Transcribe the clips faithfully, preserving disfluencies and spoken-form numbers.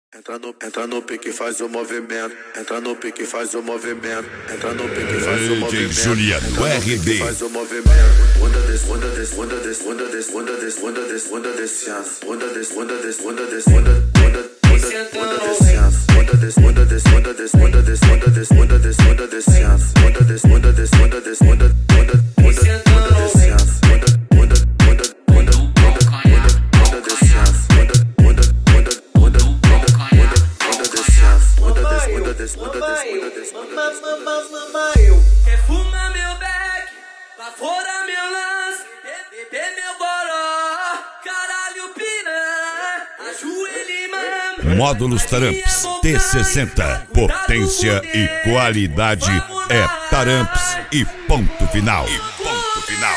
Entra no, entra no pique, faz o movimento. Entra no pique, faz o movimento. Entra no pique, faz o movimento. D J Juliano, R B. Faz o movimento. Onda des, onda des, onda des, onda des, onda des, onda des, onda des, chance. Onda des, onda des, onda des, onda, onda, onda, onda des, chance. Onda des, onda des, onda des, onda des, onda des, onda des, onda des, chance. Onda des, onda des, onda des, onda, onda, onda, onda des, chance. Onda, onda, onda, onda, onda, onda des, chance. Onda, onda, onda, onda, onda, onda des, chance. Onda des, onda des, onda des, onda des, onda des, onda des. Quer fumar meu beck, lá fora meu lance, beber meu goró, caralho piranha, ajoelhe mano. Módulos Taramps T sessenta, potência e qualidade é Taramps e ponto final. E ponto final.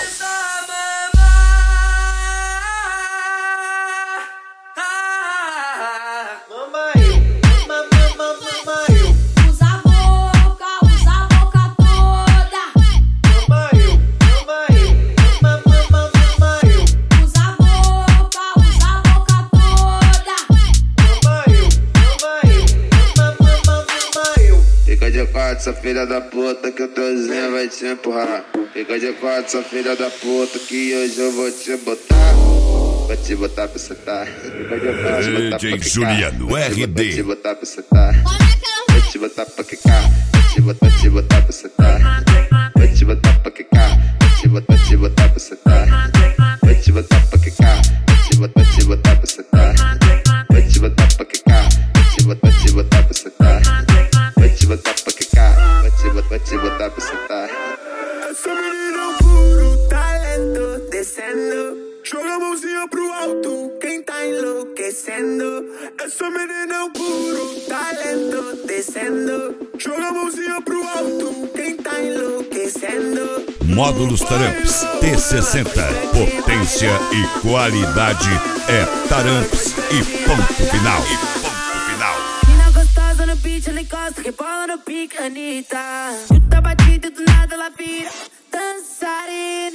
Fica de quatro, essa filha da puta, que o trozinho vai te empurrar. Fica de quatro, essa filha da puta, que hoje eu vou te botar. Vou te botar pra sentar. Fica de quatro, botar pra D J quicar. Juliano, R B. Vou te botar pra sentar. Vou te botar pra quicar. Vou te botar, te botar pra sentar. Vou te botar pra quicar. Vou te botar, te botar pra sentar. Vou te botar pra quicar. Vou te botar, te botar pra sentar. Vou te botar pra quicar. Vou te botar, te botar pra sentar. Vou te botar pra quicar. Vou te botar, te botar pra sentar. Essa menina é um puro talento descendo. Joga a mãozinha pro alto, quem tá enlouquecendo. Essa menina é um puro talento descendo. Joga a mãozinha pro alto, quem tá enlouquecendo. Módulos Taramps T sessenta, potência e qualidade é Taramps e ponto final. E ponto final. Mina gostosa no beat, ela encosta, rebola no pique, Anitta. Chuta batida, do nada ela vira dançarina.